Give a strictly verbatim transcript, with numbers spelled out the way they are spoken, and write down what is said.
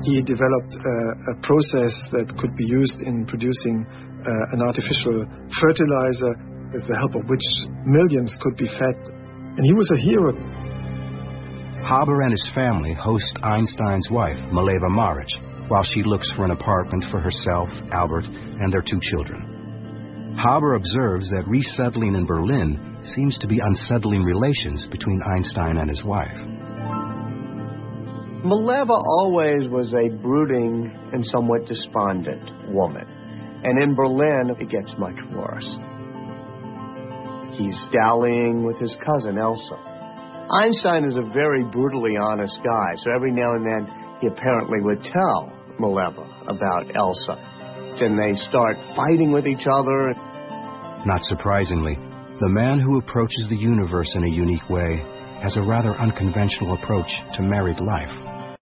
He developed uh, a process that could be used in producing uh, an artificial fertilizer with the help of which millions could be fed. And he was a hero. Haber and his family host Einstein's wife, Mileva Maric, while she looks for an apartment for herself, Albert, and their two children. Haber observes that resettling in Berlin seems to be unsettling relations between Einstein and his wife. Mileva always was a brooding and somewhat despondent woman. And in Berlin, it gets much worse. He's dallying with his cousin, Elsa. Einstein is a very brutally honest guy, so every now and then he apparently would tell Mileva about Elsa. Then they start fighting with each other. Not surprisingly, the man who approaches the universe in a unique way has a rather unconventional approach to married life.